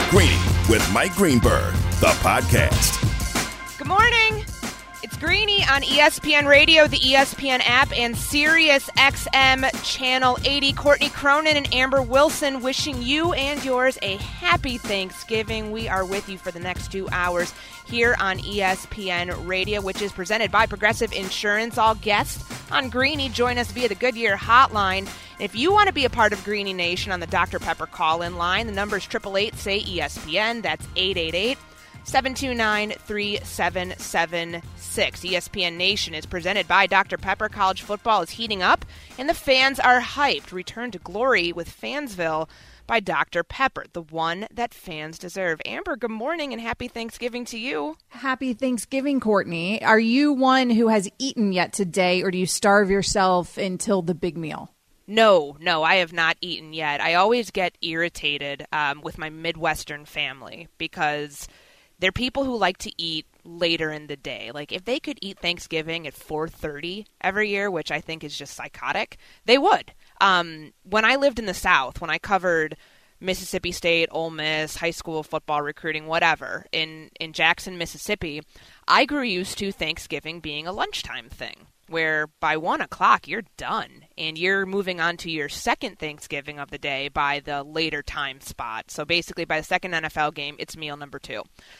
Greeny with Mike Greenberg, the podcast. Good morning. It's Greeny on ESPN Radio, the ESPN app, and Sirius XM Channel 80. Courtney Cronin and Amber Wilson wishing you and yours a happy Thanksgiving. We are with you for the next 2 hours here on ESPN Radio, which is presented by Progressive Insurance. All guests on Greeny join us via the Goodyear hotline. If you want to be a part of Greeny Nation on the Dr. Pepper call-in line, the number is 888-SAY-ESPN. That's 888-729-3776. ESPN Nation is presented by Dr. Pepper. College football is heating up, and the fans are hyped. Return to glory with Fansville by Dr. Pepper, the one that fans deserve. Amber, good morning and happy Thanksgiving to you. Happy Thanksgiving, Courtney. Are you one who has eaten yet today, or do you starve yourself until the big meal? No, I have not eaten yet. I always get irritated with my Midwestern family because they're people who like to eat later in the day. Like, if they could eat Thanksgiving at 4:30 every year, which I think is just psychotic, they would. When I lived in the South, when I covered Mississippi State, Ole Miss, high school football recruiting, whatever, in Jackson, Mississippi, I grew used to Thanksgiving being a lunchtime thing, where by 1 o'clock you're done and you're moving on to your second Thanksgiving of the day by the later time spot. So basically by the second NFL game, it's meal number 2.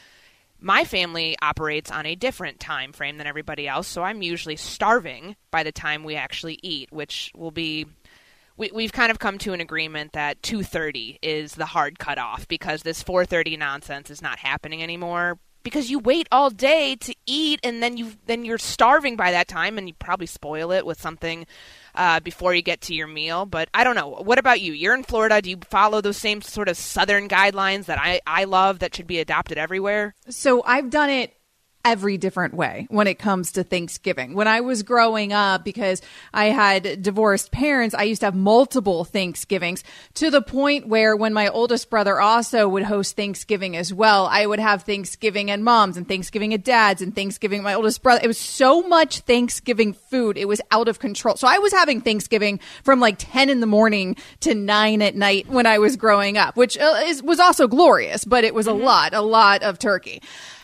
My family operates on a different time frame than everybody else, so I'm usually starving by the time we actually eat, which will be... We've kind of come to an agreement that 2:30 is the hard cutoff because this 4:30 nonsense is not happening anymore. Because you wait all day to eat, and then you're starving by that time, and you probably spoil it with something before you get to your meal. But I don't know. What about you? You're in Florida. Do you follow those same sort of Southern guidelines that I love that should be adopted everywhere? So I've done it every different way when it comes to Thanksgiving. When I was growing up, because I had divorced parents, I used to have multiple Thanksgivings, to the point where when my oldest brother also would host Thanksgiving as well, I would have Thanksgiving at mom's and Thanksgiving at dad's and Thanksgiving at my oldest brother. It was so much Thanksgiving food. It was out of control. So I was having Thanksgiving from like 10 in the morning to 9 at night when I was growing up, which was also glorious, but it was a lot of turkey.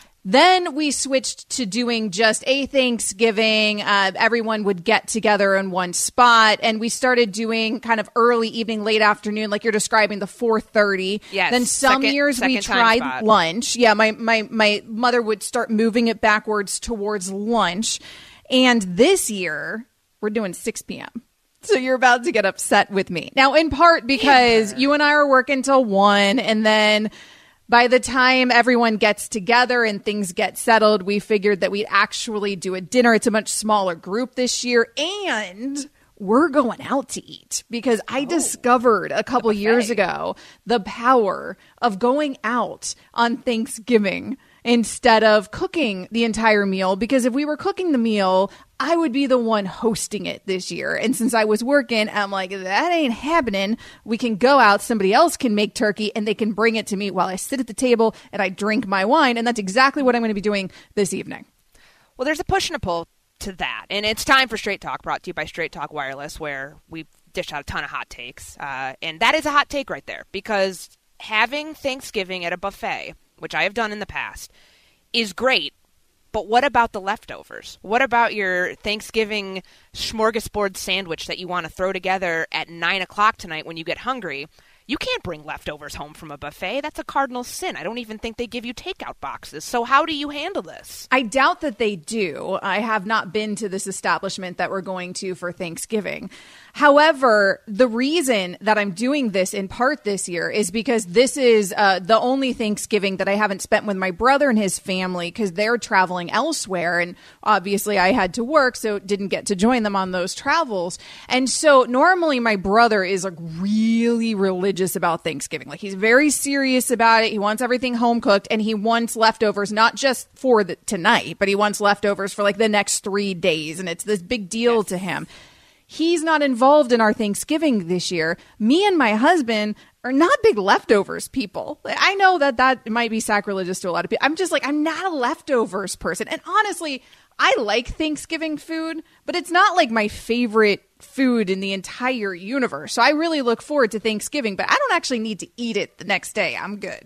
Then we switched to doing just a Thanksgiving. Everyone would get together in one spot, and we started doing kind of early evening, late afternoon, like you're describing, the 4:30. Yes. Then some years we tried lunch. Yeah, my mother would start moving it backwards towards lunch. And this year, we're doing 6 p.m. So you're about to get upset with me. Now, in part because you and I are working till 1, and then by the time everyone gets together and things get settled, we figured that we'd actually do a dinner. It's a much smaller group this year, and we're going out to eat because I discovered a couple years ago the power of going out on Thanksgiving instead of cooking the entire meal, because if we were cooking the meal, I would be the one hosting it this year. And since I was working, I'm like, that ain't happening. We can go out. Somebody else can make turkey and they can bring it to me while I sit at the table and I drink my wine. And that's exactly what I'm going to be doing this evening. Well, there's a push and a pull to that. And it's time for Straight Talk, brought to you by Straight Talk Wireless, where we dish out a ton of hot takes. And that is a hot take right there, because having Thanksgiving at a buffet, which I have done in the past, is great. But what about the leftovers? What about your Thanksgiving smorgasbord sandwich that you want to throw together at 9 o'clock tonight when you get hungry? You can't bring leftovers home from a buffet. That's a cardinal sin. I don't even think they give you takeout boxes. So how do you handle this? I doubt that they do. I have not been to this establishment that we're going to for Thanksgiving. However, the reason that I'm doing this in part this year is because this is the only Thanksgiving that I haven't spent with my brother and his family, because they're traveling elsewhere. And obviously I had to work, so didn't get to join them on those travels. And so normally my brother is like really religious about Thanksgiving. Like, he's very serious about it. He wants everything home cooked, and he wants leftovers, not just for tonight, but he wants leftovers for like the next 3 days. And it's this big deal to him. He's not involved in our Thanksgiving this year. Me and my husband are not big leftovers people. I know that might be sacrilegious to a lot of people. I'm just like, I'm not a leftovers person. And honestly, I like Thanksgiving food, but it's not like my favorite food in the entire universe. So I really look forward to Thanksgiving, but I don't actually need to eat it the next day. I'm good.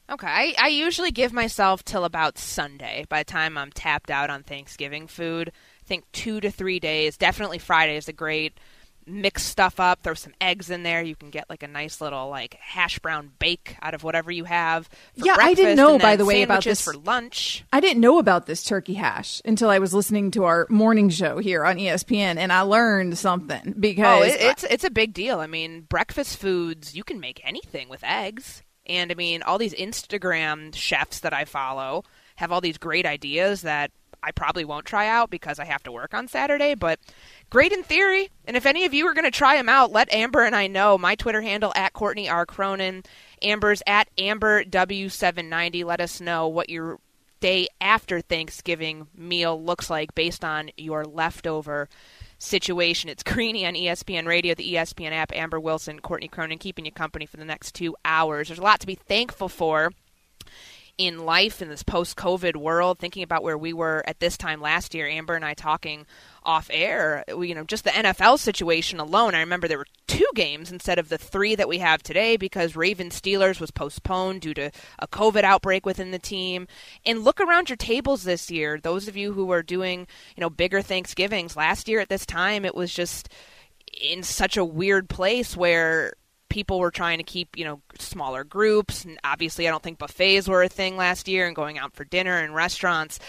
Okay, I usually give myself till about Sunday. By the time I'm tapped out on Thanksgiving food, I think 2 to 3 days. Definitely Friday is a great mix stuff up. Throw some eggs in there. You can get like a nice little like hash brown bake out of whatever you have. For breakfast, I didn't know, by the way, about this for lunch. I didn't know about this turkey hash until I was listening to our morning show here on ESPN, and I learned something because it's a big deal. I mean, breakfast foods, you can make anything with eggs. And I mean, all these Instagram chefs that I follow have all these great ideas that I probably won't try out because I have to work on Saturday, but great in theory. And if any of you are going to try them out, let Amber and I know. My Twitter handle at Courtney R. Cronin, Amber's at AmberW790. Let us know what your day after Thanksgiving meal looks like based on your leftover situation. It's Greeny on ESPN Radio, the ESPN app. Amber Wilson, Courtney Cronin, keeping you company for the next 2 hours. There's a lot to be thankful for in life in this post-COVID world, thinking about where we were at this time last year. Amber and I talking off air, just the NFL situation alone. I remember there were 2 games instead of the 3 that we have today because Ravens-Steelers was postponed due to a COVID outbreak within the team. And look around your tables this year. Those of you who were doing, bigger Thanksgivings last year at this time, it was just in such a weird place where people were trying to keep, smaller groups. And obviously, I don't think buffets were a thing last year and going out for dinner in restaurants.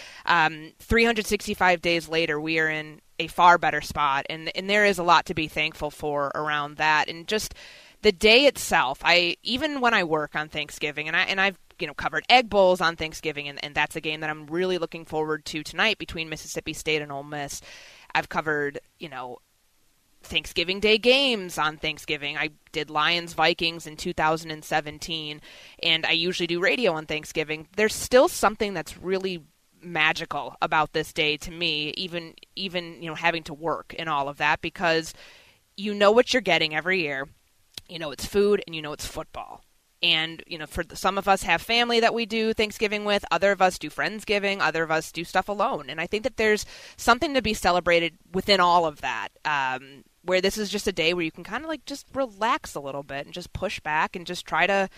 365 days later, we are in a far better spot. And there is a lot to be thankful for around that. And just the day itself, even when I work on Thanksgiving, and I've covered Egg Bowls on Thanksgiving, and that's a game that I'm really looking forward to tonight between Mississippi State and Ole Miss. I've covered, Thanksgiving Day games on Thanksgiving. I did Lions-Vikings in 2017, and I usually do radio on Thanksgiving. There's still something that's really magical about this day to me, even having to work and all of that, because you know what you're getting every year. It's food and it's football. And, for some of us have family that we do Thanksgiving with. Other of us do Friendsgiving. Other of us do stuff alone. And I think that there's something to be celebrated within all of that, where this is just a day where you can kind of just relax a little bit and just push back and just try to,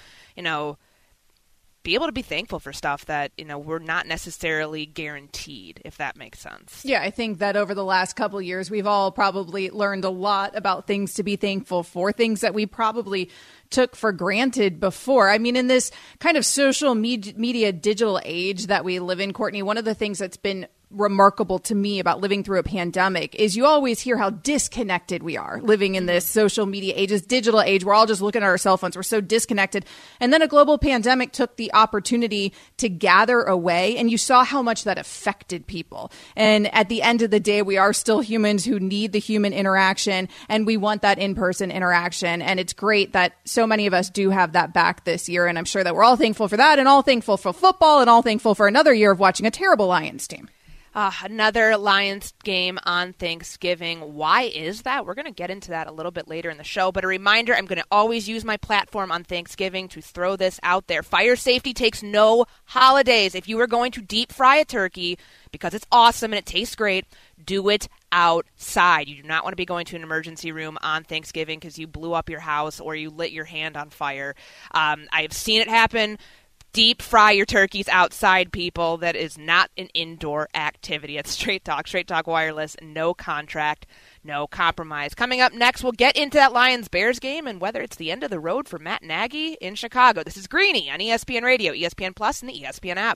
be able to be thankful for stuff that, we're not necessarily guaranteed, if that makes sense. Yeah, I think that over the last couple of years, we've all probably learned a lot about things to be thankful for, things that we probably took for granted before. I mean, in this kind of social media digital age that we live in, Courtney, one of the things that's been remarkable to me about living through a pandemic is you always hear how disconnected we are living in this social media age, this digital age. We're all just looking at our cell phones. We're so disconnected. And then a global pandemic took the opportunity to gather away, and you saw how much that affected people. And at the end of the day, we are still humans who need the human interaction, and we want that in-person interaction. And it's great that so many of us do have that back this year. And I'm sure that we're all thankful for that, and all thankful for football, and all thankful for another year of watching a terrible Lions team. Another Lions game on Thanksgiving. Why is that? We're going to get into that a little bit later in the show. But a reminder, I'm going to always use my platform on Thanksgiving to throw this out there. Fire safety takes no holidays. If you are going to deep fry a turkey because it's awesome and it tastes great, do it outside. You do not want to be going to an emergency room on Thanksgiving because you blew up your house or you lit your hand on fire. I have seen it happen. Deep fry your turkeys outside, people. That is not an indoor activity. It's Straight Talk Wireless, no contract, no compromise. Coming up next, we'll get into that Lions-Bears game and whether it's the end of the road for Matt Nagy in Chicago. This is Greeny on ESPN Radio, ESPN Plus, and the ESPN app.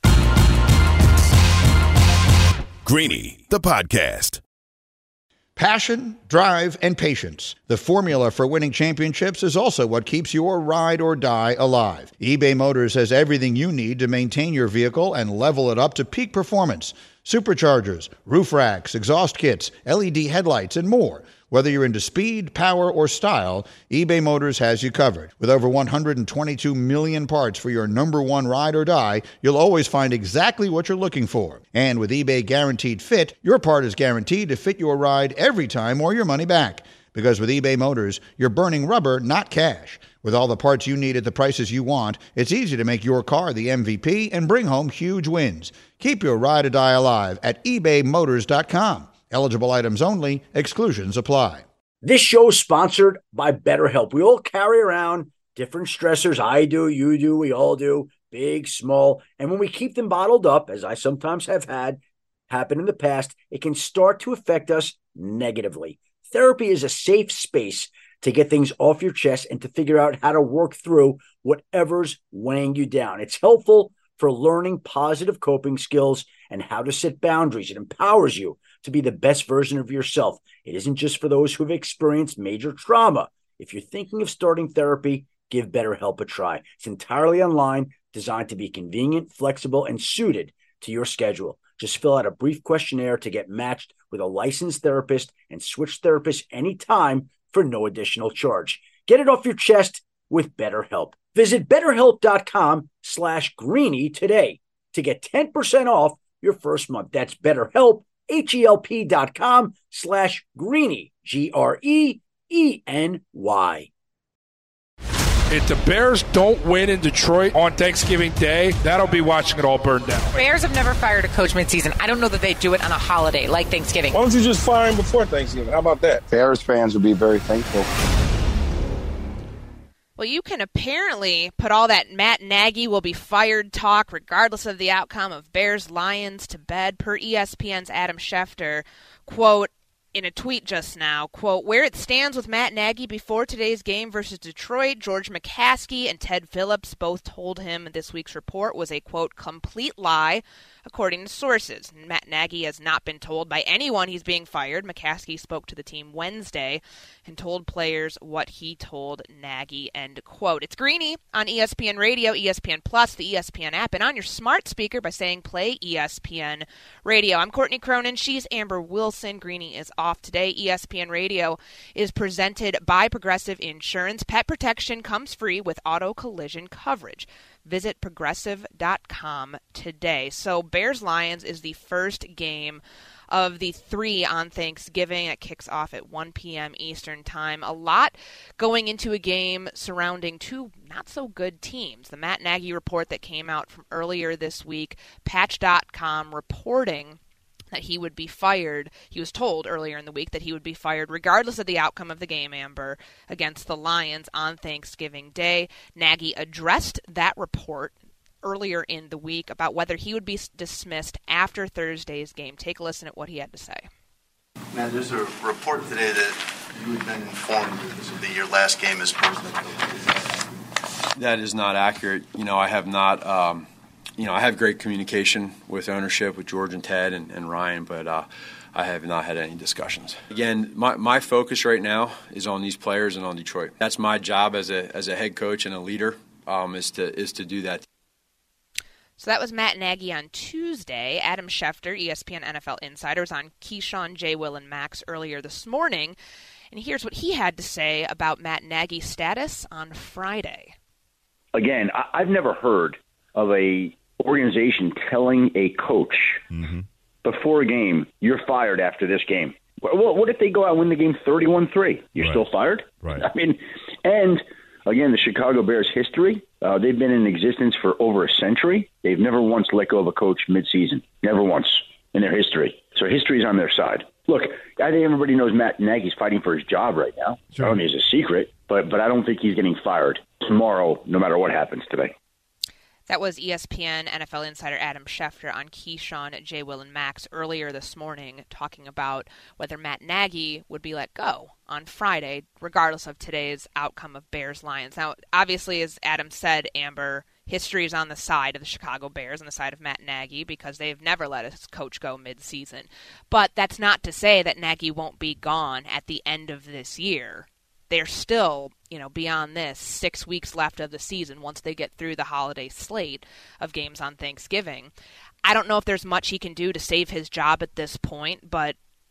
Greeny, the podcast. Passion, drive, and patience. The formula for winning championships is also what keeps your ride or die alive. eBay Motors has everything you need to maintain your vehicle and level it up to peak performance. Superchargers, roof racks, exhaust kits, LED headlights, and more. Whether you're into speed, power, or style, eBay Motors has you covered. With over 122 million parts for your number one ride or die, you'll always find exactly what you're looking for. And with eBay Guaranteed Fit, your part is guaranteed to fit your ride every time or your money back. Because with eBay Motors, you're burning rubber, not cash. With all the parts you need at the prices you want, it's easy to make your car the MVP and bring home huge wins. Keep your ride or die alive at ebaymotors.com. Eligible items only. Exclusions apply. This show is sponsored by BetterHelp. We all carry around different stressors. I do, you do, we all do. big, small, and when we keep them bottled up, as I sometimes have had happen in the past, it can start to affect us negatively. Therapy is a safe space to get things off your chest and to figure out how to work through whatever's weighing you down. It's helpful for learning positive coping skills and how to set boundaries. It empowers you to be the best version of yourself. It isn't just for those who have experienced major trauma. If you're thinking of starting therapy, give BetterHelp a try. It's entirely online, designed to be convenient, flexible, and suited to your schedule. Just fill out a brief questionnaire to get matched with a licensed therapist and switch therapists anytime for no additional charge. Get it off your chest with BetterHelp. Visit BetterHelp.com/Greeny today to get 10% off your first month. That's BetterHelp, HELP.com/Greeny, GREENY. If the Bears don't win in Detroit on Thanksgiving Day, that'll be watching it all burn down. Bears have never fired a coach midseason. I don't know that they do it on a holiday like Thanksgiving. Why don't you just fire him before Thanksgiving? How about that? Bears fans would be very thankful. Well, you can apparently put all that Matt Nagy will be fired talk, regardless of the outcome of Bears-Lions, to bed, per ESPN's Adam Schefter. Quote, in a tweet just now, quote, where it stands with Matt Nagy before today's game versus Detroit, George McCaskey and Ted Phillips both told him this week's report was a, quote, complete lie, according to sources. Matt Nagy has not been told by anyone he's being fired. McCaskey spoke to the team Wednesday and told players what he told Nagy, end quote. It's Greeny on ESPN Radio, ESPN Plus, the ESPN app, and on your smart speaker by saying play ESPN Radio. I'm Courtney Cronin. She's Amber Wilson. Greeny is off today. ESPN Radio is presented by Progressive Insurance. Pet protection comes free with auto collision coverage. Visit Progressive.com today. So Bears-Lions is the first game of the 3 on Thanksgiving. It kicks off at 1 p.m. Eastern Time. A lot going into a game surrounding two not-so-good teams. The Matt Nagy report that came out from earlier this week, Patch.com reporting that he would be fired. He was told earlier in the week that he would be fired regardless of the outcome of the game, Amber, against the Lions on Thanksgiving Day. Nagy addressed that report earlier in the week about whether he would be dismissed after Thursday's game. Take a listen at what he had to say. Now, there's a report today that you had been informed that your last game is Thursday. That is not accurate. I have not... I have great communication with ownership, with George and Ted and Ryan, but I have not had any discussions. Again, my focus right now is on these players and on Detroit. That's my job as a head coach and a leader, is to do that. So that was Matt Nagy on Tuesday. Adam Schefter, ESPN NFL Insider, was on Keyshawn, J. Will, and Max earlier this morning, and here's what he had to say about Matt Nagy's status on Friday. Again, I've never heard of a organization telling a coach before a game, you're fired after this game. Well, what if they go out and win the game 31-3? You're still fired? Right. I mean, and again, the Chicago Bears history, they've been in existence for over a century. They've never once let go of a coach midseason. Never once in their history. So history's on their side. Look, I think everybody knows Matt Nagy's fighting for his job right now. Sure. I don't think it's a secret, but I don't think he's getting fired tomorrow, no matter what happens today. That was ESPN NFL insider Adam Schefter on Keyshawn, J. Will, and Max earlier this morning, talking about whether Matt Nagy would be let go on Friday, regardless of today's outcome of Bears-Lions. Now, obviously, as Adam said, Amber, history is on the side of the Chicago Bears, on the side of Matt Nagy, because they've never let a coach go mid-season. But that's not to say that Nagy won't be gone at the end of this year. They're still, beyond this, 6 weeks left of the season once they get through the holiday slate of games on Thanksgiving. I don't know if there's much he can do to save his job at this point, but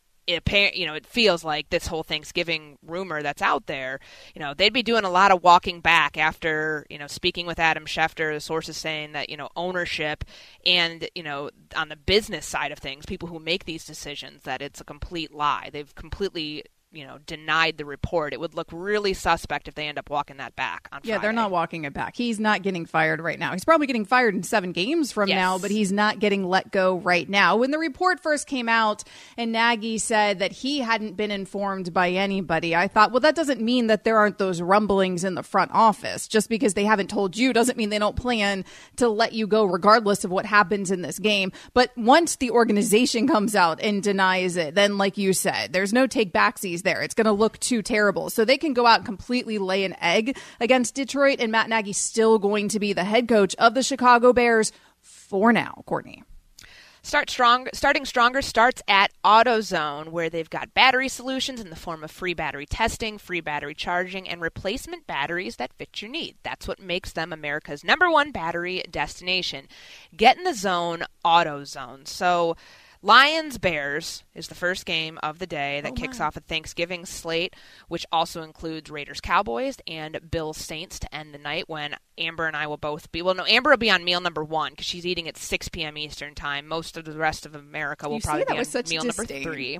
it feels like this whole Thanksgiving rumor that's out there, they'd be doing a lot of walking back after, speaking with Adam Schefter, the sources saying that, ownership and, on the business side of things, people who make these decisions, that it's a complete lie. They've completely denied the report. It would look really suspect if they end up walking that back on Friday. Yeah, they're not walking it back. He's not getting fired right now. He's probably getting fired in 7 games from now, but he's not getting let go right now. When the report first came out and Nagy said that he hadn't been informed by anybody, I thought, well, that doesn't mean that there aren't those rumblings in the front office. Just because they haven't told you doesn't mean they don't plan to let you go regardless of what happens in this game. But once the organization comes out and denies it, then like you said, there's no take backsies there. It's going to look too terrible. So they can go out and completely lay an egg against Detroit, and Matt Nagy's still going to be the head coach of the Chicago Bears for now. Courtney. Starting Stronger starts at AutoZone, where they've got battery solutions in the form of free battery testing, free battery charging, and replacement batteries that fit your need. That's what makes them America's #1 battery destination. Get in the zone, AutoZone. So Lions-Bears is the first game of the day that kicks off a Thanksgiving slate, which also includes Raiders-Cowboys and Bills-Saints to end the night, when Amber and I will both be... Well, no, Amber will be on meal number 1 because she's eating at 6 p.m. Eastern time. Most of the rest of America will probably be on meal number 3.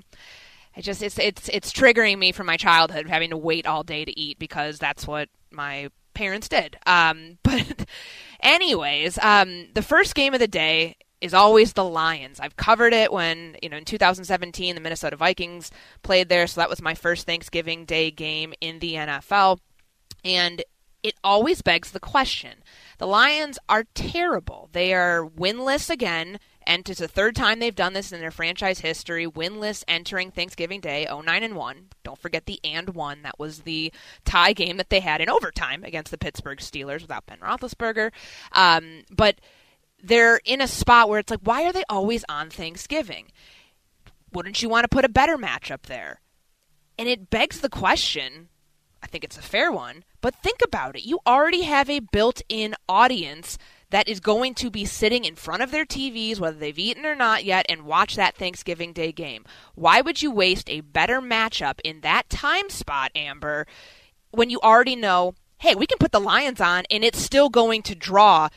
It's triggering me from my childhood, having to wait all day to eat because that's what my parents did. But anyways, the first game of the day is always the Lions. I've covered it when, in 2017, the Minnesota Vikings played there, so that was my first Thanksgiving Day game in the NFL. And it always begs the question. The Lions are terrible. They are winless again, and it's the third time they've done this in their franchise history, winless entering Thanksgiving Day, 0-9-1. Don't forget the &1. That was the tie game that they had in overtime against the Pittsburgh Steelers without Ben Roethlisberger. But they're in a spot where it's like, why are they always on Thanksgiving? Wouldn't you want to put a better matchup there? And it begs the question, I think it's a fair one, but think about it. You already have a built-in audience that is going to be sitting in front of their TVs, whether they've eaten or not yet, and watch that Thanksgiving Day game. Why would you waste a better matchup in that time spot, Amber, when you already know, hey, we can put the Lions on, and it's still going to draw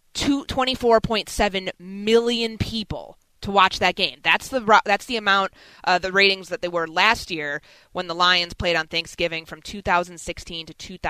24.7 million people to watch that game. That's the amount, the ratings that they were last year when the Lions played on Thanksgiving from 2016 to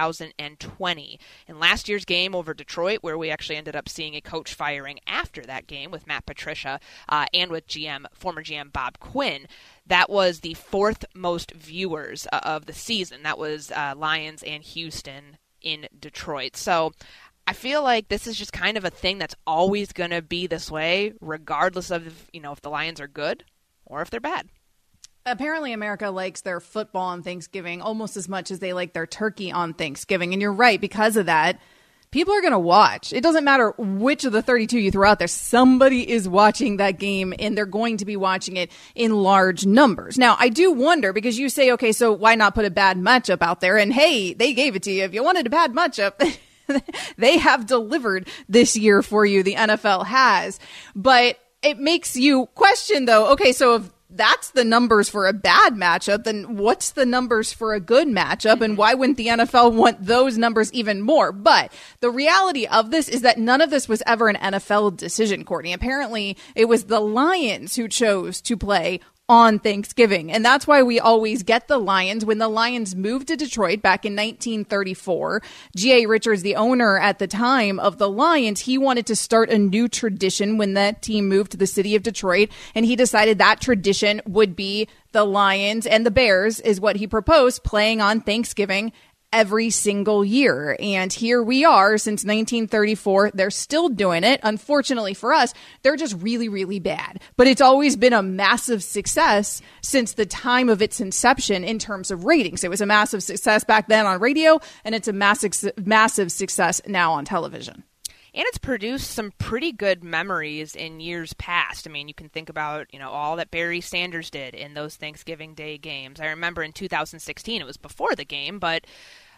2020. In last year's game over Detroit, where we actually ended up seeing a coach firing after that game with Matt Patricia and with former GM Bob Quinn, that was the 4th most viewers of the season. That was Lions and Houston in Detroit. So I feel like this is just kind of a thing that's always going to be this way, regardless of, if the Lions are good or if they're bad. Apparently, America likes their football on Thanksgiving almost as much as they like their turkey on Thanksgiving. And you're right, because of that, people are going to watch. It doesn't matter which of the 32 you throw out there. Somebody is watching that game, and they're going to be watching it in large numbers. Now, I do wonder, because you say, okay, so why not put a bad matchup out there? And hey, they gave it to you. If you wanted a bad matchup, they have delivered this year for you. The NFL has. But it makes you question, though, okay, so if that's the numbers for a bad matchup, then what's the numbers for a good matchup? And why wouldn't the NFL want those numbers even more? But the reality of this is that none of this was ever an NFL decision, Courtney. Apparently, it was the Lions who chose to play on Thanksgiving. And that's why we always get the Lions. When the Lions moved to Detroit back in 1934, G.A. Richards, the owner at the time of the Lions, he wanted to start a new tradition when that team moved to the city of Detroit. And he decided that tradition would be the Lions and the Bears, is what he proposed, playing on Thanksgiving every single year. And here we are since 1934. They're still doing it. Unfortunately for us, they're just really, really bad. But it's always been a massive success since the time of its inception in terms of ratings. It was a massive success back then on radio, and it's a massive success now on television. And it's produced some pretty good memories in years past. I mean, you can think about, all that Barry Sanders did in those Thanksgiving Day games. I remember in 2016, it was before the game, but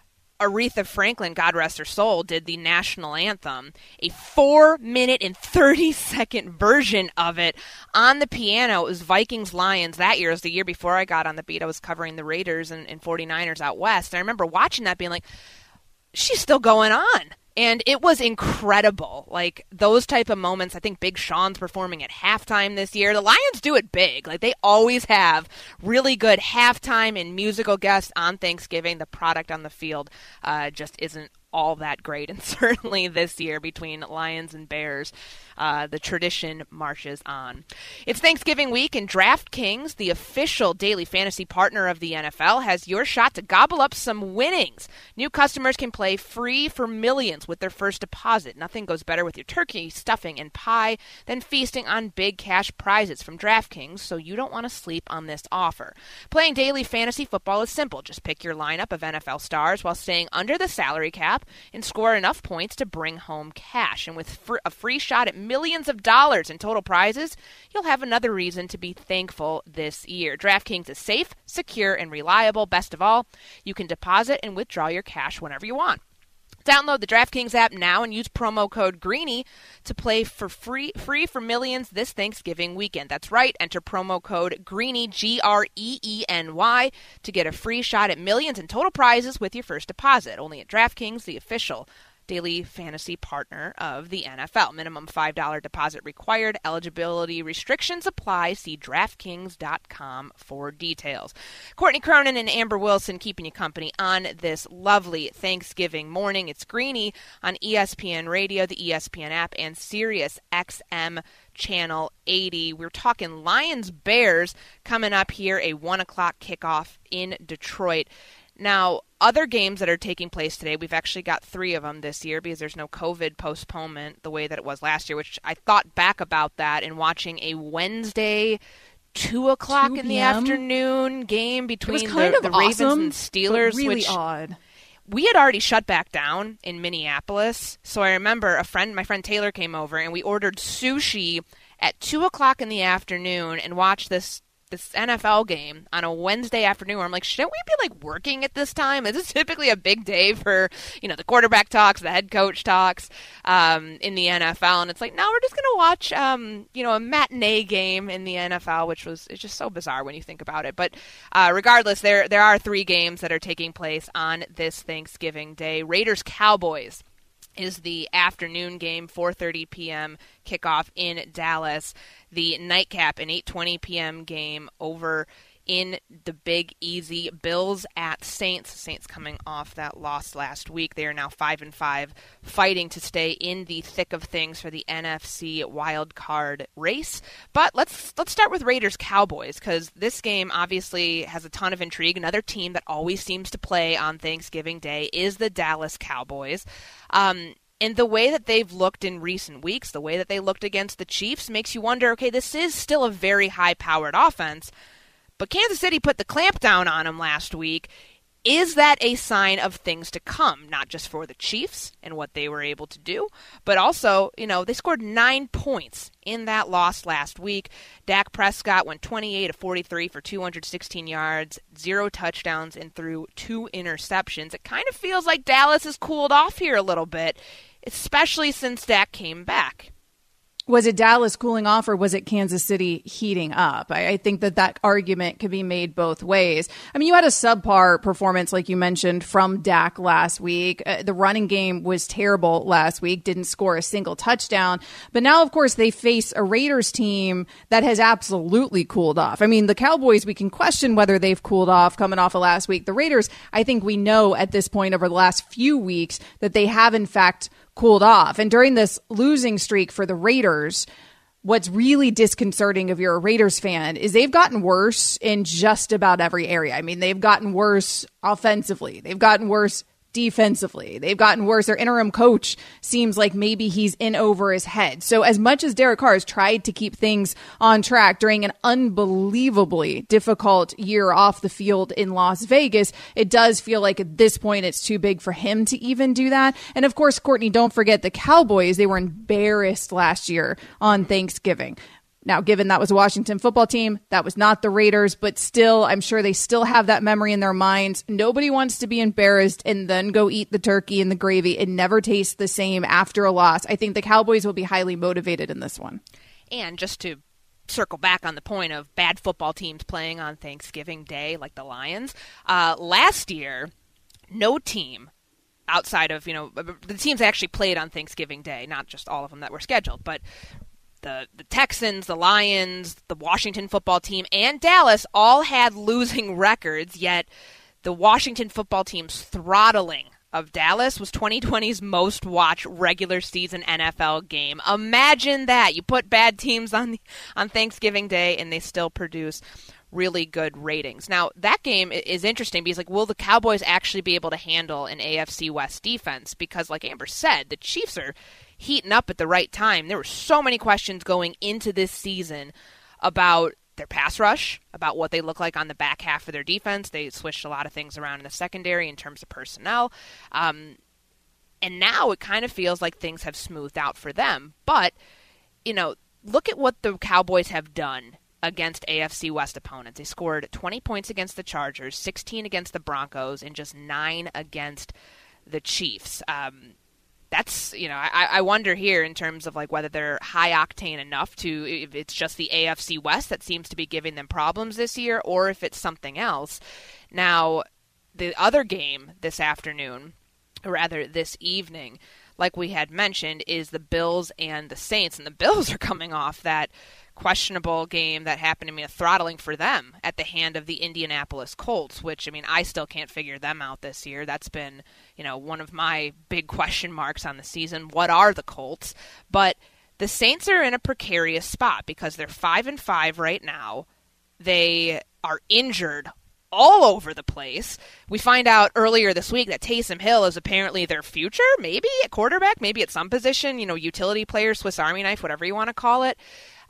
Aretha Franklin, God rest her soul, did the national anthem, a 4-minute and 30-second version of it on the piano. It was Vikings-Lions that year. It was the year before I got on the beat. I was covering the Raiders and 49ers out west. And I remember watching that being like, she's still going on. And it was incredible. Like, those type of moments, I think Big Sean's performing at halftime this year. The Lions do it big. Like, they always have really good halftime and musical guests on Thanksgiving. The product on the field just isn't all that great. And certainly this year between Lions and Bears, the tradition marches on. It's Thanksgiving week, and DraftKings, the official daily fantasy partner of the NFL, has your shot to gobble up some winnings. New customers can play free for millions with their first deposit. Nothing goes better with your turkey, stuffing, and pie than feasting on big cash prizes from DraftKings, so you don't want to sleep on this offer. Playing daily fantasy football is simple. Just pick your lineup of NFL stars while staying under the salary cap and score enough points to bring home cash. And with a free shot at millions of dollars in total prizes, you'll have another reason to be thankful this year. DraftKings is safe, secure, and reliable. Best of all, you can deposit and withdraw your cash whenever you want. Download the DraftKings app now and use promo code Greeny to play for free for millions this Thanksgiving weekend. That's right. Enter promo code Greeny, Greeny, to get a free shot at millions in total prizes with your first deposit. Only at DraftKings, the official daily fantasy partner of the NFL. Minimum $5 deposit required. Eligibility restrictions apply. See DraftKings.com for details. Courtney Cronin and Amber Wilson keeping you company on this lovely Thanksgiving morning. It's Greeny on ESPN Radio, the ESPN app, and Sirius XM Channel 80. We're talking Lions-Bears coming up here, a 1 o'clock kickoff in Detroit. Now, other games that are taking place today, we've actually got 3 of them this year because there's no COVID postponement the way that it was last year, which I thought back about that in watching a Wednesday 2 o'clock in the afternoon game between the Ravens and Steelers. Really which odd. We had already shut back down in Minneapolis, so I remember my friend Taylor came over, and we ordered sushi at 2 o'clock in the afternoon and watched this NFL game on a Wednesday afternoon where I'm like, shouldn't we be like working at this time? This is typically a big day for, the quarterback talks, the head coach talks in the NFL. And it's like, no, we're just going to watch, a matinee game in the NFL, it's just so bizarre when you think about it. But regardless, there are 3 games that are taking place on this Thanksgiving Day. Raiders-Cowboys is the afternoon game, 4:30 p.m. kickoff in Dallas. The nightcap, an 8:20 p.m. game over in the Big Easy. Bills at Saints. Saints coming off that loss last week. They are now 5-5, fighting to stay in the thick of things for the NFC wild card race. But let's start with Raiders-Cowboys, because this game obviously has a ton of intrigue. Another team that always seems to play on Thanksgiving Day is the Dallas Cowboys. And the way that they've looked in recent weeks, the way that they looked against the Chiefs, makes you wonder, okay, this is still a very high-powered offense, but Kansas City put the clamp down on them last week. Is that a sign of things to come, not just for the Chiefs and what they were able to do, but also, they scored 9 points in that loss last week. Dak Prescott went 28 of 43 for 216 yards, 0 touchdowns, and threw 2 interceptions. It kind of feels like Dallas has cooled off here a little bit, especially since Dak came back. Was it Dallas cooling off, or was it Kansas City heating up? I think that argument could be made both ways. I mean, you had a subpar performance, like you mentioned, from Dak last week. The running game was terrible last week, didn't score a single touchdown. But now, of course, they face a Raiders team that has absolutely cooled off. I mean, the Cowboys, we can question whether they've cooled off coming off of last week. The Raiders, I think we know at this point over the last few weeks that they have, in fact, cooled off. And during this losing streak for the Raiders, what's really disconcerting if you're a Raiders fan is they've gotten worse in just about every area. I mean, they've gotten worse offensively. They've gotten worse defensively. They've gotten worse. Their interim coach seems like maybe he's in over his head. So as much as Derek Carr has tried to keep things on track during an unbelievably difficult year off the field in Las Vegas, it does feel like at this point it's too big for him to even do that. And of course, Courtney, don't forget the Cowboys. They were embarrassed last year on Thanksgiving. Now, given that was a Washington football team, that was not the Raiders, but still, I'm sure they still have that memory in their minds. Nobody wants to be embarrassed and then go eat the turkey and the gravy. It never tastes the same after a loss. I think the Cowboys will be highly motivated in this one. And just to circle back on the point of bad football teams playing on Thanksgiving Day, like the Lions, last year, no team outside of, the teams that actually played on Thanksgiving Day, not just all of them that were scheduled, but the Texans, the Lions, the Washington football team, and Dallas all had losing records, yet the Washington football team's throttling of Dallas was 2020's most watched regular season NFL game. Imagine that. You put bad teams on Thanksgiving Day and they still produce really good ratings. Now, that game is interesting because, will the Cowboys actually be able to handle an AFC West defense? Because, like Amber said, the Chiefs are heating up at the right time. There were so many questions going into this season about their pass rush, about what they look like on the back half of their defense. They switched a lot of things around in the secondary in terms of personnel. And now it kind of feels like things have smoothed out for them. But, look at what the Cowboys have done against AFC West opponents. They scored 20 points against the Chargers, 16 against the Broncos, and just 9 against the Chiefs. That's, I wonder here in terms of whether they're high octane enough if it's just the AFC West that seems to be giving them problems this year, or if it's something else. Now, the other game this afternoon, or rather this evening, like we had mentioned, is the Bills and the Saints. And the Bills are coming off that questionable game that happened to be a throttling for them at the hand of the Indianapolis Colts, which, I still can't figure them out this year. That's been, one of my big question marks on the season. What are the Colts? But the Saints are in a precarious spot because they're 5-5 right now. They are injured all over the place. We find out earlier this week that Taysom Hill is apparently their future, maybe at quarterback, maybe at some position, utility player, Swiss Army knife, whatever you want to call it.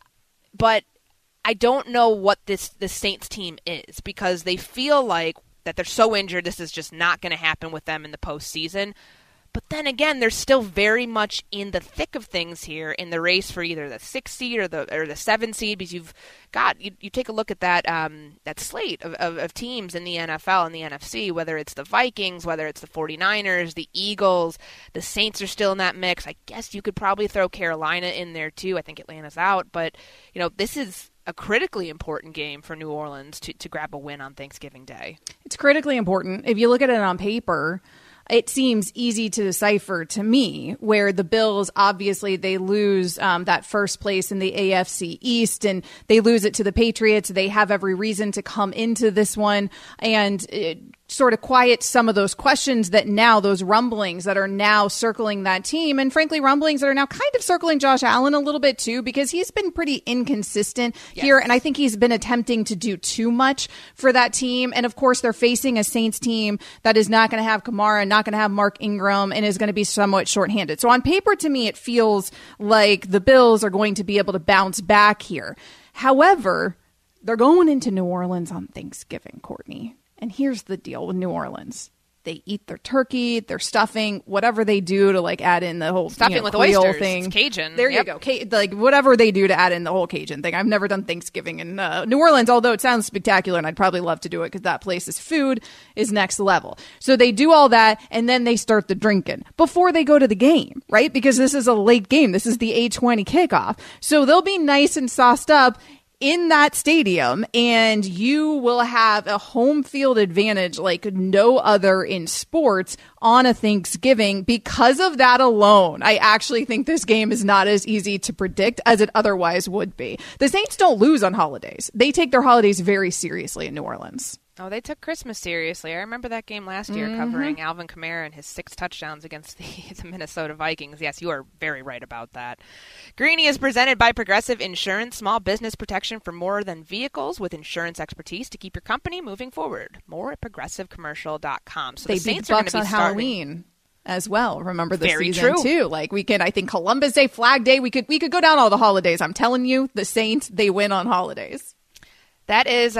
But I don't know what the Saints team is, because they feel like that they're so injured, this is just not going to happen with them in the postseason. But then again, they're still very much in the thick of things here in the race for either the 6th seed or the 7th seed, because you've got, you take a look at that slate of teams in the NFL and the NFC, whether it's the Vikings, whether it's the 49ers, the Eagles, the Saints are still in that mix. I guess you could probably throw Carolina in there too. I think Atlanta's out, but this is a critically important game for New Orleans to grab a win on Thanksgiving Day. It's critically important. If you look at it on paper, it seems easy to decipher to me, where the Bills, obviously, they lose that first place in the AFC East, and they lose it to the Patriots. They have every reason to come into this one and sort of quiet some of those questions that now, those rumblings that are now circling that team, and frankly, rumblings that are now kind of circling Josh Allen a little bit too, because he's been pretty inconsistent here, and I think he's been attempting to do too much for that team. And of course, they're facing a Saints team that is not going to have Kamara, not going to have Mark Ingram, and is going to be somewhat shorthanded. So on paper, to me, it feels like the Bills are going to be able to bounce back here. However, they're going into New Orleans on Thanksgiving, Courtney. And here's the deal with New Orleans. They eat their turkey, their stuffing, whatever they do to add in the whole stuffing with Creole oysters thing. It's Cajun. There you go. Whatever they do to add in the whole Cajun thing. I've never done Thanksgiving in New Orleans, although it sounds spectacular and I'd probably love to do it because that place's food is next level. So they do all that and then they start the drinking before they go to the game, right? Because this is a late game. This is the 8:20 kickoff. So they'll be nice and sauced up in that stadium, and you will have a home field advantage like no other in sports on a Thanksgiving. Because of that alone, I actually think this game is not as easy to predict as it otherwise would be. The Saints don't lose on holidays. They take their holidays very seriously in New Orleans. Oh, they took Christmas seriously. I remember that game last year covering Alvin Kamara and his 6 touchdowns against the Minnesota Vikings. Yes, you are very right about that. Greeny is presented by Progressive Insurance, small business protection for more than vehicles with insurance expertise to keep your company moving forward. More at progressivecommercial.com. So they the Saints beat the are Bucs going to be on Halloween as well. Remember the Very season true. too. I think Columbus Day, Flag Day, we could go down all the holidays. I'm telling you, the Saints, they win on holidays. That is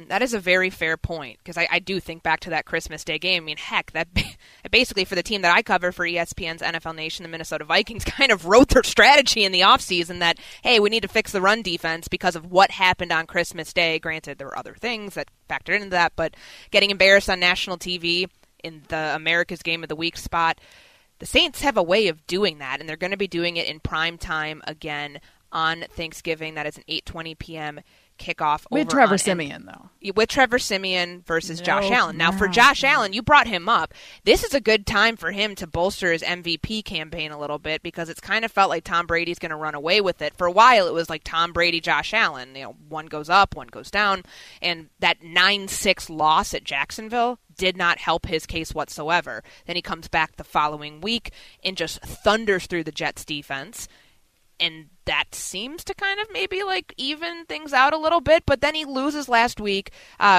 a very fair point, because I do think back to that Christmas Day game. I mean, heck, that basically for the team that I cover for ESPN's NFL Nation, the Minnesota Vikings, kind of wrote their strategy in the offseason that, hey, we need to fix the run defense because of what happened on Christmas Day. Granted, there were other things that factored into that, but getting embarrassed on national TV in the America's Game of the Week spot, the Saints have a way of doing that, and they're going to be doing it in prime time again on Thanksgiving. That is an 8:20 p.m. kickoff with Trevor Siemian, though. With Trevor Siemian versus Josh Allen. Now, for Josh Allen, you brought him up. This is a good time for him to bolster his MVP campaign a little bit because it's kind of felt like Tom Brady's going to run away with it. For a while, it was like Tom Brady, Josh Allen. One goes up, one goes down. And that 9-6 loss at Jacksonville did not help his case whatsoever. Then he comes back the following week and just thunders through the Jets defense. And that seems to kind of maybe like even things out a little bit, but then he loses last week.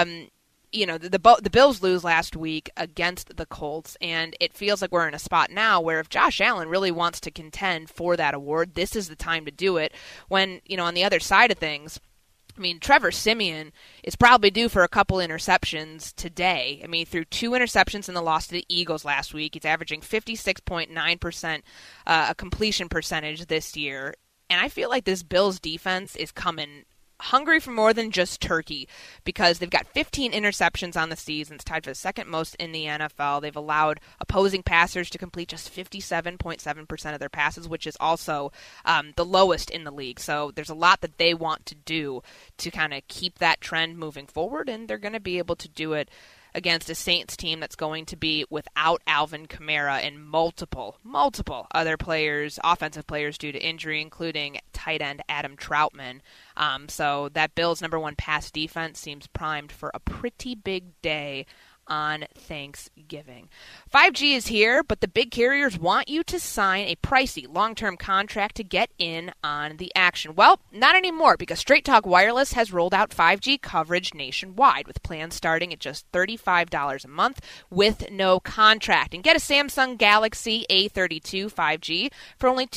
The Bills lose last week against the Colts, and it feels like we're in a spot now where if Josh Allen really wants to contend for that award, this is the time to do it. When, on the other side of things, Trevor Siemian is probably due for a couple interceptions today. He threw 2 interceptions in the loss to the Eagles last week. He's averaging 56.9% completion percentage this year. And I feel like this Bills defense is coming hungry for more than just turkey because they've got 15 interceptions on the season. It's tied for the second most in the NFL. They've allowed opposing passers to complete just 57.7% of their passes, which is also the lowest in the league. So there's a lot that they want to do to kind of keep that trend moving forward, and they're going to be able to do it against a Saints team that's going to be without Alvin Kamara and multiple other players, offensive players due to injury, including tight end Adam Troutman. So that Bills' number 1 pass defense seems primed for a pretty big day on Thanksgiving. 5G is here, but the big carriers want you to sign a pricey long-term contract to get in on the action. Well, not anymore, because Straight Talk Wireless has rolled out 5G coverage nationwide with plans starting at just $35 a month with no contract. And get a Samsung Galaxy A32 5G for only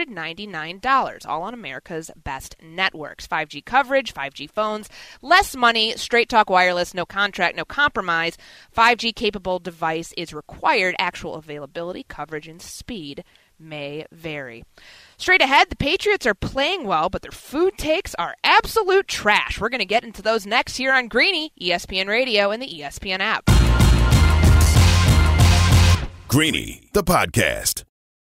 $299, all on America's best networks. 5G coverage, 5G phones, less money, Straight Talk Wireless, no contract, no compromise. 5G-capable device is required. Actual availability, coverage, and speed may vary. Straight ahead, the Patriots are playing well, but their food takes are absolute trash. We're going to get into those next here on Greeny, ESPN Radio, and the ESPN app. Greeny, the podcast.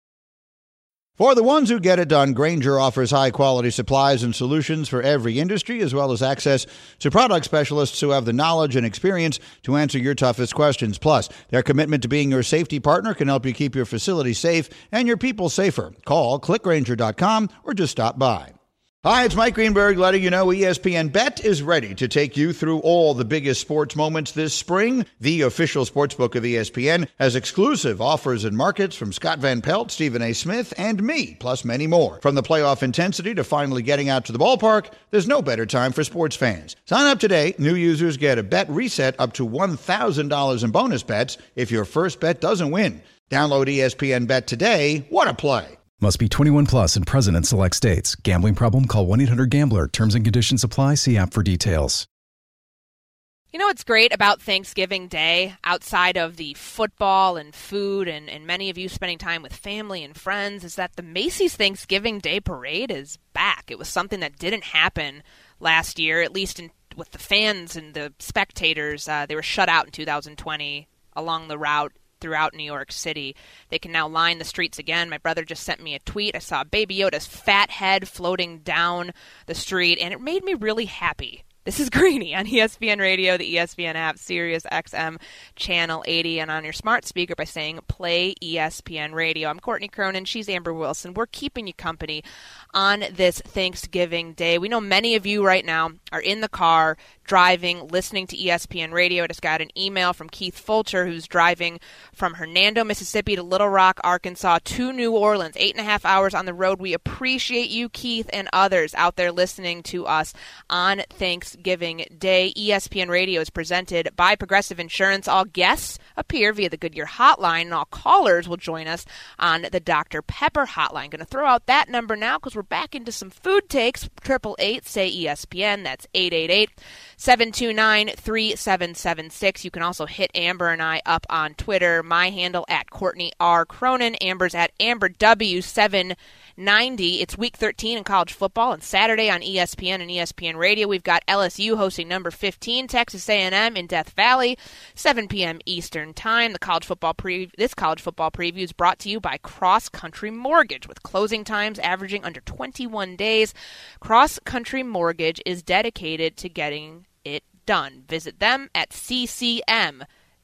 For the ones who get it done, Grainger offers high-quality supplies and solutions for every industry, as well as access to product specialists who have the knowledge and experience to answer your toughest questions. Plus, their commitment to being your safety partner can help you keep your facility safe and your people safer. Call clickgrainger.com or just stop by. Hi, it's Mike Greenberg letting you know ESPN Bet is ready to take you through all the biggest sports moments this spring. The official sportsbook of ESPN has exclusive offers and markets from Scott Van Pelt, Stephen A. Smith, and me, plus many more. From the playoff intensity to finally getting out to the ballpark, there's no better time for sports fans. Sign up today. New users get a bet reset up to $1,000 in bonus bets if your first bet doesn't win. Download ESPN Bet today. What a play. Must be 21 plus and present in select states. Gambling problem? Call 1-800-GAMBLER. Terms and conditions apply. See app for details. You know what's great about Thanksgiving Day, outside of the football and food and many of you spending time with family and friends, is that the Macy's Thanksgiving Day Parade is back. It was something that didn't happen last year, at least with the fans and the spectators. They were shut out in 2020 along the route throughout New York City. They can now line the streets again. My brother just sent me a tweet. I saw Baby Yoda's fat head floating down the street, and it made me really happy. This is Greeny on ESPN Radio, the ESPN app, Sirius XM, Channel 80, and on your smart speaker by saying play ESPN Radio. I'm Courtney Cronin. She's Amber Wilson. We're keeping you company on this Thanksgiving Day. We know many of you right now are in the car, driving, listening to ESPN Radio. I just got an email from Keith Fulcher, who's driving from Hernando, Mississippi to Little Rock, Arkansas to New Orleans, 8.5 hours on the road. We appreciate you, Keith, and others out there listening to us on Thanksgiving Day. ESPN Radio is presented by Progressive Insurance. All guests appear via the Goodyear Hotline, and all callers will join us on the Dr. Pepper Hotline. Going to throw out that number now because we're back into some food takes. 888-SAY-ESPN. That's 888-729-3776. You can also hit Amber and I up on Twitter. My handle at Courtney R. Cronin. Amber's at AmberW790. It's Week 13 in college football, and Saturday on ESPN and ESPN Radio, we've got LSU hosting number 15 Texas A&M in Death Valley, 7 p.m. Eastern Time. This college football preview is brought to you by Cross Country Mortgage, with closing times averaging under 21 days. Cross Country Mortgage is dedicated to getting it done. Visit them at ccm.com.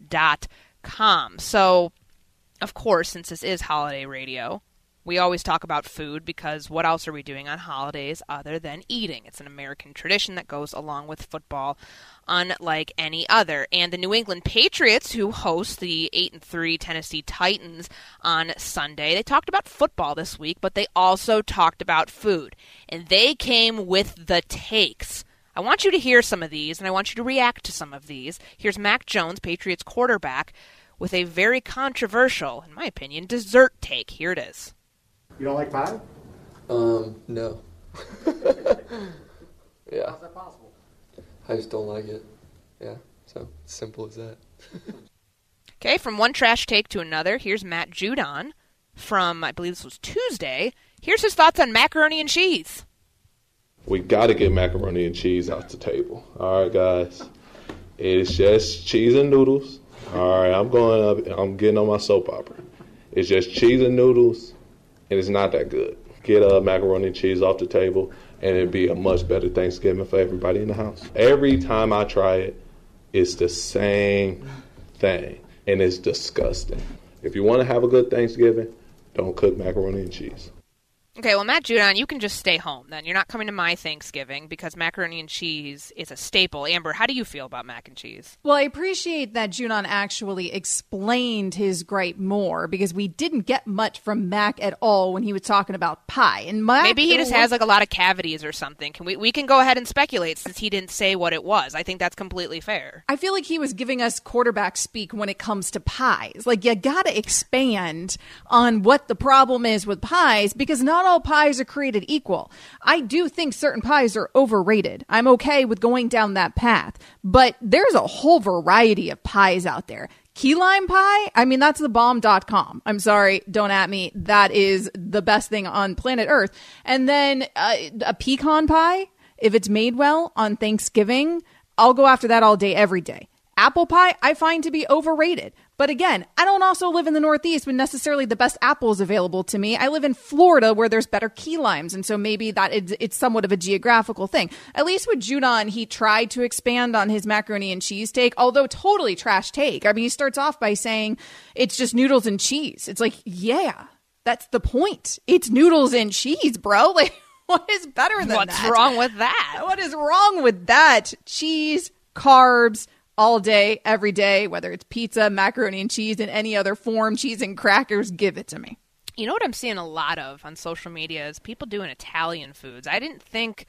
So, of course, since this is holiday radio, we always talk about food, because what else are we doing on holidays other than eating? It's an American tradition that goes along with football unlike any other. And the New England Patriots, who host the 8-3 Tennessee Titans on Sunday, they talked about football this week, but they also talked about food. And they came with the takes. I want you to hear some of these, and I want you to react to some of these. Here's Mac Jones, Patriots quarterback, with a very controversial, in my opinion, dessert take. Here it is. You don't like pie? No. Yeah. How's that possible? I just don't like it. Yeah, so simple as that. Okay, from one trash take to another, here's Matt Judon from, I believe this was Tuesday. Here's his thoughts on macaroni and cheese. We got to get macaroni and cheese off the table. All right, guys. It's just cheese and noodles. All right, I'm getting on my soap opera. It's just cheese and noodles, and it's not that good. Get macaroni and cheese off the table, and it'd be a much better Thanksgiving for everybody in the house. Every time I try it, it's the same thing, and it's disgusting. If you want to have a good Thanksgiving, don't cook macaroni and cheese. Okay, well, Matt Judon, you can just stay home then. You're not coming to my Thanksgiving because macaroni and cheese is a staple. Amber, how do you feel about mac and cheese? Well, I appreciate that Judon actually explained his gripe more, because we didn't get much from Mac at all when he was talking about pie. And maybe he just has like a lot of cavities or something. We can go ahead and speculate, since he didn't say what it was. I think that's completely fair. I feel like he was giving us quarterback speak when it comes to pies. Like, you gotta expand on what the problem is with pies, because not all pies are created equal. I do think certain pies are overrated. I'm okay with going down that path, but there's a whole variety of pies out there. Key lime pie, I mean, that's thebomb.com. I'm sorry, don't at me. That is the best thing on planet Earth. And then a pecan pie, if it's made well on Thanksgiving, I'll go after that all day, every day. Apple pie, I find to be overrated. But again, I don't also live in the Northeast with necessarily the best apples available to me. I live in Florida where there's better key limes. And so maybe it's somewhat of a geographical thing. At least with Judon, he tried to expand on his macaroni and cheese take, although totally trash take. I mean, he starts off by saying it's just noodles and cheese. It's like, yeah, that's the point. It's noodles and cheese, bro. Like, what is better than that? What's wrong with that? What is wrong with that? Cheese, carbs, all day, every day, whether it's pizza, macaroni and cheese in any other form, cheese and crackers, give it to me. You know what I'm seeing a lot of on social media is people doing Italian foods. I don't think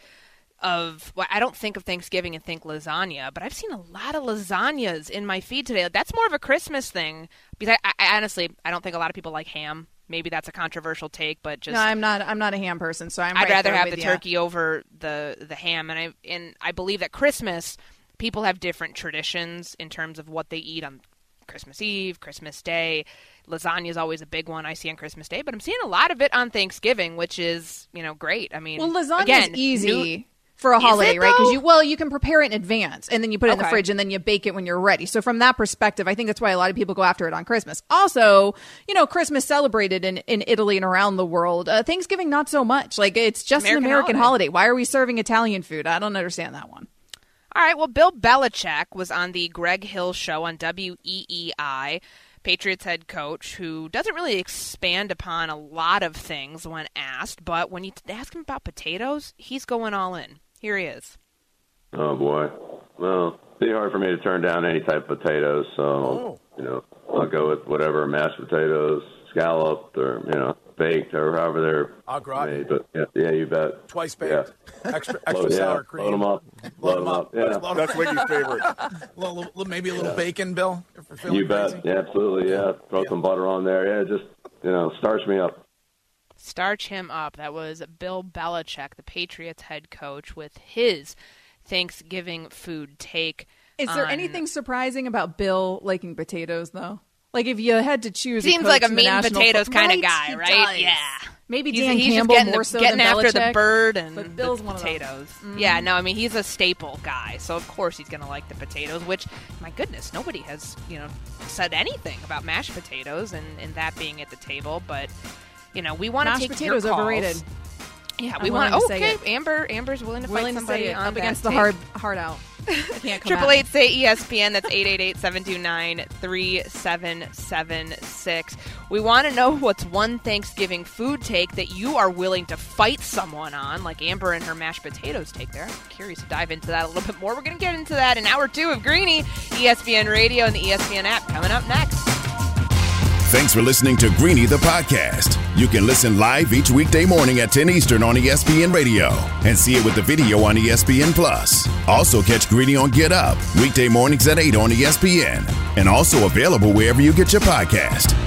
of Thanksgiving and think lasagna, but I've seen a lot of lasagnas in my feed today. That's more of a Christmas thing, because I honestly, I don't think a lot of people like ham. Maybe that's a controversial take, but just... No, I'm not a ham person, so I'd rather have the turkey over the ham, and I believe that Christmas... People have different traditions in terms of what they eat on Christmas Eve, Christmas Day. Lasagna is always a big one I see on Christmas Day, but I'm seeing a lot of it on Thanksgiving, which is, great. I mean, well, lasagna is easy for a holiday, right? Because you can prepare it in advance, and then you put it in the fridge, and then you bake it when you're ready. So from that perspective, I think that's why a lot of people go after it on Christmas. Also, Christmas celebrated in Italy and around the world. Thanksgiving, not so much. Like, it's just an American holiday. Why are we serving Italian food? I don't understand that one. All right, well, Bill Belichick was on the Greg Hill Show on WEEI, Patriots head coach, who doesn't really expand upon a lot of things when asked, but when you ask him about potatoes, he's going all in. Here he is. Oh, boy. Well, it'd be hard for me to turn down any type of potatoes, so, I'll go with whatever, mashed potatoes, scalloped, or, baked, or however they're made. But yeah, you bet. Twice baked. Yeah. Extra sour cream. Load them up. Load them up. Yeah. That's Wiggy's favorite. Maybe a little bacon, Bill. If we're you bet. Crazy. Yeah, absolutely. Yeah. Throw some butter on there. Yeah, just starch me up. Starch him up. That was Bill Belichick, the Patriots head coach, with his Thanksgiving food take. Is there anything surprising about Bill liking potatoes, though? Like, if you had to choose, seems like a meat and potatoes kind of guy, right? Does. Maybe he's Dan just Campbell getting more so getting than after the Belichick, bird and but Bill's the one of potatoes. them. Yeah, no, I mean he's a staple guy, so of course he's going to like the potatoes. Which, my goodness, nobody has said anything about mashed potatoes and that being at the table. But we want to mashed take potatoes your calls. overrated. Yeah, I'm we want. willing to say Okay, it. Amber's willing to fight somebody on up that against the tape. hard out. I can't come 888 say ESPN. That's 888-729-3776. We want to know what's one Thanksgiving food take that you are willing to fight someone on, like Amber and her mashed potatoes take there. I'm curious to dive into that a little bit more. We're going to get into that in hour 2 of Greeny, ESPN Radio and the ESPN app coming up next. Thanks for listening to Greeny the podcast. You can listen live each weekday morning at 10 Eastern on ESPN Radio and see it with the video on ESPN Plus. Also catch Greeny on Get Up weekday mornings at 8 on ESPN and also available wherever you get your podcast.